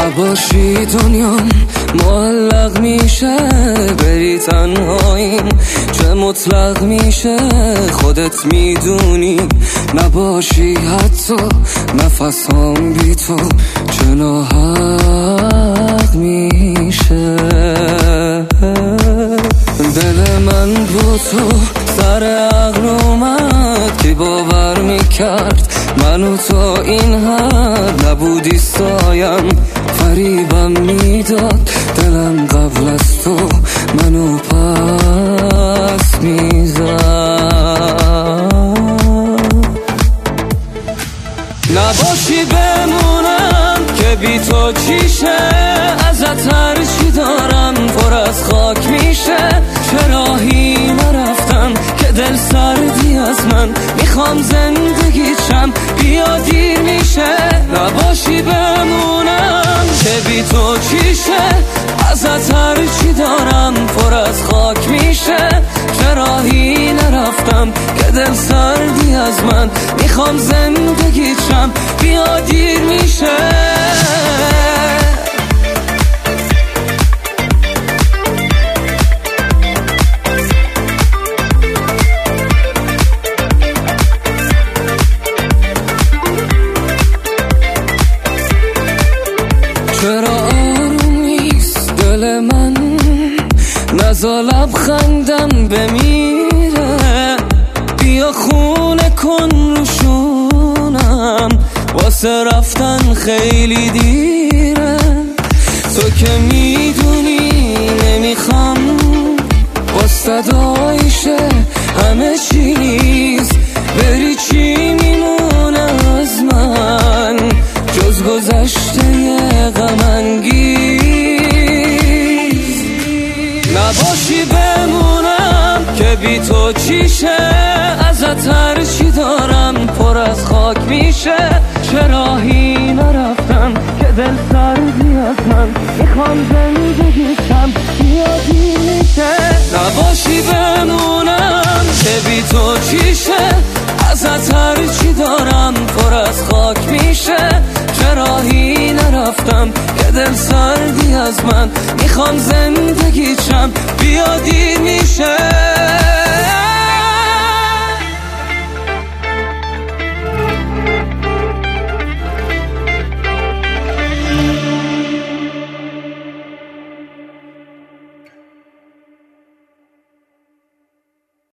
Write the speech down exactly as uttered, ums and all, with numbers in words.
نباشی دنیام معلق میشه، بری تنهاییم چه مطلق میشه، خودت میدونی. نباشی حتی نفسام بی تو چه ناحق میشه. دل من با تو سر عقل اومد که باور میکرد منو تا این حد نبودی سایم، فریبم میداد دلم قبل از تو منو پس میزد. نباشی بمونم که بی تو چیشه، ازت هر چی دارم پر از خاک میشه. چراهی نرفتم که دل سردی از من، میخوام زندگی چم بیا دیر میشه. نباشی بمونم که بی تو چیشه، ازت هر چی دارم پر از خاک میشه. چراهی نرفتم که دل سردی از من، میخوام زندگی چم بیا دیر میشه. چرا آروم نیست دل من، نزا لبخندم بمیره. بیا خونه کن روشونم، واسه رفتن خیلی دیره. تو که میدونی نمیخوام با صدایشه همه چیز، بری چی میمونه از من جز گذشته غم انگیز. نباشی بمونم که بی تو چیشه، ازت هر چی دارم پر از خاک میشه. چراهی نرفتم که دل سردی از من، میخوام زندگی کم بیادی میشه. نباشی بمونم که بی تو چیشه، ازت هر چی دارم پر از خاک میشه. چراهی نرفتم که دل سردی از من، میخوام زندگی چم بیا دیر میشه.